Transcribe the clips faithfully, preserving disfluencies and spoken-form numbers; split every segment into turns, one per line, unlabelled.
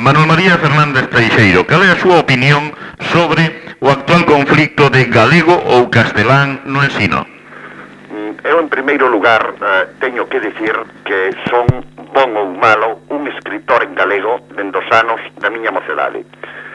Manuel María Fernández Teixeiro, cal é a súa opinión sobre o actual conflicto de galego ou castelán no ensino?
Eu, en primeiro lugar, eh, teño que dicir que son, bon ou malo, un escritor en galego dende os anos da miña mocedade.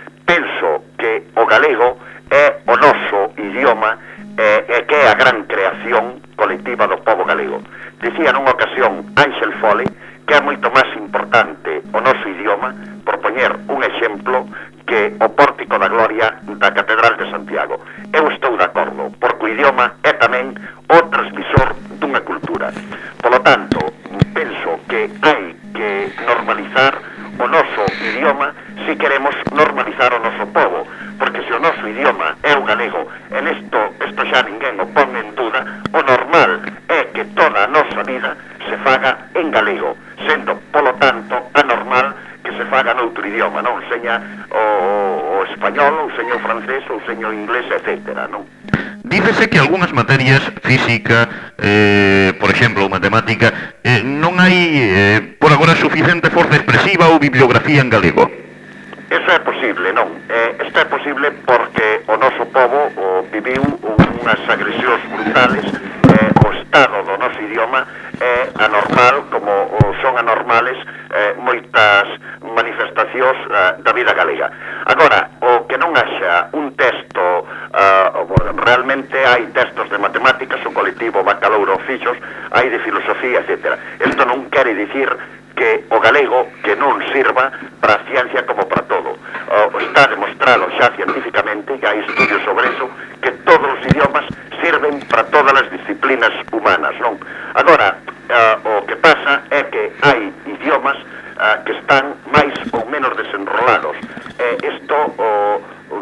Penso que o galego é o noso idioma e eh, que é a gran creación colectiva do povo galego. Dicía nunha ocasión Ángel Fole que é moito máis importante o noso idioma, por poñer un exemplo, que o Pórtico da Gloria da Catedral de Santiago. Eu estou de acordo, porque o idioma é tamén o transmisor dunha cultura. Polo tanto, penso que hai que normalizar o noso idioma se queremos normalizar o noso povo, porque se o noso idioma é o galego, en isto, isto xa ninguén o pon en duda, o normal é que toda a nosa vida se faga en galego, sendo, polo tanto, anormal que se faga noutro idioma, non? Seña o, o español, ou seña o francés, ou seña o inglés, etcétera, non?
Dícese que algunhas materias, física, eh, por exemplo, ou matemática, eh, non hai, eh, por agora, suficiente forza expresiva ou bibliografía en galego.
Eso é posible, non? Eh, isto é posible porque o noso povo o, viviu unhas agresións brutales, eh, o estado do noso idioma é anormal, como son anormales eh, moitas manifestacións eh, da vida galega. Agora, o que non haxa un texto, eh, realmente hai textos de matemáticas, o colectivo Bacalouro Oficios, hai de filosofía, etcétera. Isto non quere dicir que o galego que non sirva para a ciencia como para todo. Uh, está demostrado xa científicamente, que hai estudios sobre eso, que todos os idiomas sirven para todas as disciplinas humanas, non? Agora, uh, o que pasa é que hai idiomas uh, que están máis ou menos desenrolados. Eh, isto uh,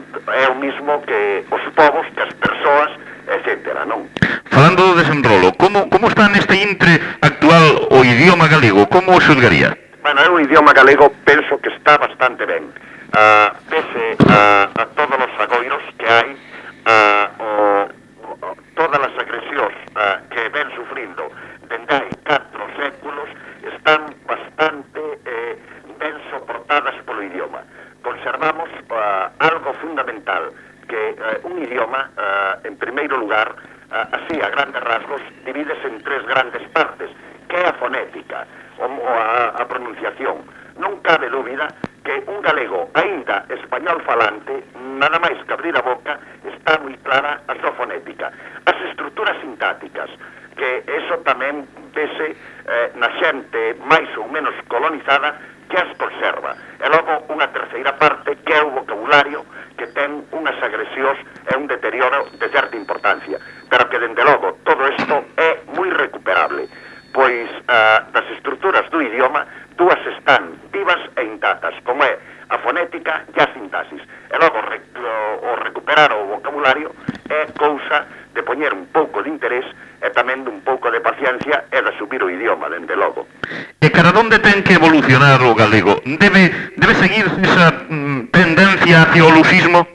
é o mismo que os povos, que as persoas, etcétera, non?
Falando do desenrolo, como, como está neste intre actual o idioma galego? Como o xulgaría?
Bueno, eu o idioma galego penso que está bastante ben. Uh, pese a, a todos os agoiros que hai, uh, o, o, todas as agresións uh, que ven sufrindo dende hai catro séculos están bastante eh, ben soportadas polo idioma. Conservamos uh, algo fundamental, que uh, un idioma, uh, en primeiro lugar, uh, así a grandes rasgos, divídese en tres grandes partes, que é a fonética, o, o a, a pronunciación. Non cabe dúbida que un galego, aínda español falante, nada máis que abrir a boca, está moi clara a súa fonética. As estruturas sintáticas, que eso tamén vese eh, na xente máis ou menos colonizada, que as conserva. E logo unha terceira parte, que é o vocabulario, que ten unhas agresións e un deterioro de certa importancia. Pero que, dende logo, todo isto é moi recuperable, pois uh, das estruturas do idioma, dúas están vivas e intactas, como é a fonética e a sintaxis. E logo, rec o recuperar o vocabulario é cousa de poñer un pouco de interés e tamén dun pouco de paciencia e de subir o idioma, dende logo.
E cara onde ten que evolucionar o galego? Debe, debe seguir esa mm, tendencia hacia o luxismo?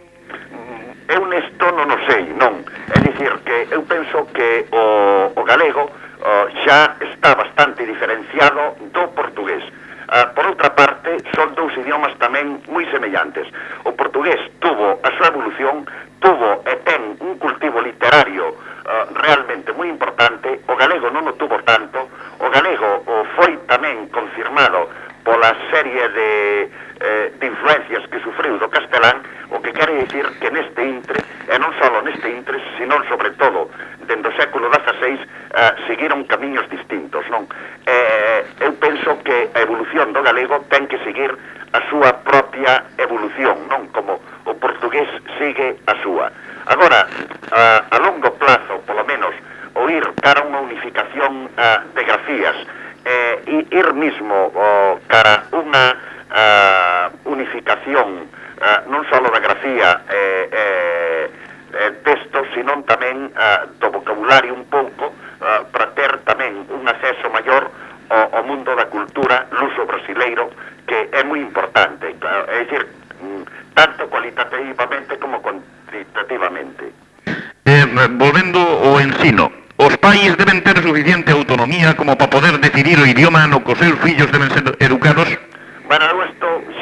Eu nesto non o sei, non. É dicir, que eu penso que o, o galego uh, xa está bastante diferenciado do portugués. Uh, por outra parte, son dous idiomas tamén moi semellantes. O portugués tuvo a súa evolución, tuvo e ten un cultivo literario uh, realmente moi importante. O galego non o tuvo tanto. O galego o foi tamén confirmado pola serie de, eh, de influencias que sufriu do castelán, o que quere dicir que neste intre, e non só neste intre, sino sobre todo dende o século dezaseis, eh, seguiron camiños distintos, non? Eh, eu penso que a evolución do galego ten que seguir a súa propia evolución, non? Como o portugués sigue a súa. Agora, a, a longo plazo, polo menos, o ir cara a unha unificación uh, de grafías, eh, e ir mismo oh, cara a unha uh, unificación uh, non só da grafía eh, eh, eh, textos, sino tamén uh, do vocabulario un pouco, uh, para ter tamén un acceso maior ao, ao mundo da cultura luso brasileiro, que é moi importante, claro, é dicir, tanto cualitativamente como cuantitativamente.
Eh, volvendo ao ensino, os pais deben ter suficiente autonomía como para poder decidir o idioma no que os seus fillos deben ser educados?
Bueno, isto xa non o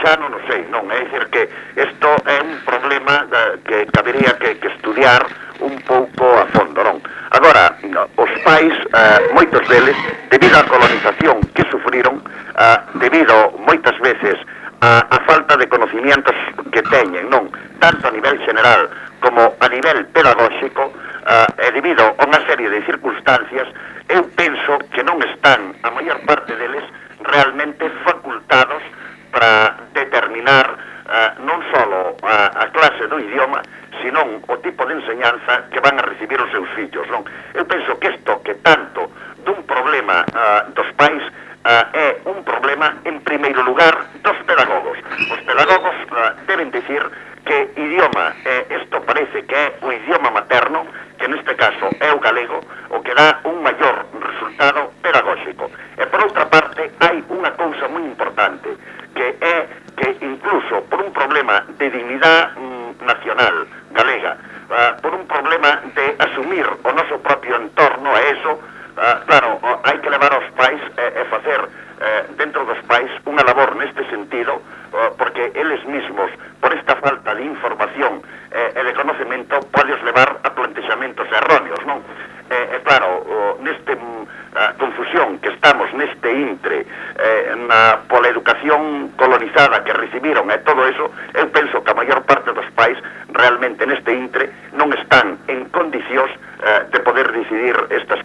sei, non? É dicir que isto é un problema eh, que cabería que, que estudiar un pouco a fondo, non? Agora, os pais, eh, moitos deles, debido á colonización que sufriron, eh, debido moitas veces a, a falta de conocimientos que teñen, non? Tanto a nivel general como a nivel pedagóxico, eh, e debido a unha serie de circunstancias, eu penso que non están, a maior parte deles, realmente facultados para determinar eh, non só a, a clase do idioma, senón o tipo de enseñanza que van a recibir os seus fillos, non? Eu penso que isto que tanto dun problema uh, dos pais uh, é un problema, en primeiro lugar, dos pedagogos. Os pedagogos uh, deben dicir que idioma, eh, isto parece que é o idioma materno, que neste caso é o galego, o que dá un maior resultado pedagóxico. E por outra parte, hai unha cousa moi importante, que é que incluso por un problema de dignidade mm, nacional galega, uh, por un problema de asumir o noso propio entorno a eso, uh, claro, uh, hai que levar aos pais e eh, eh, facer eh, dentro dos pais unha labor neste sentido, uh, porque eles mismos, por esta falta de información eh, e de conocemento, podes levar a plantexamentos erróneos, non? Eh, eh, claro, uh, neste uh, confusión que estamos neste intre eh, na, pola educación colonizada que recibiron e todo eso, eu penso que a maior parte dos pais realmente neste intre non están en condicións eh, de poder decidir estas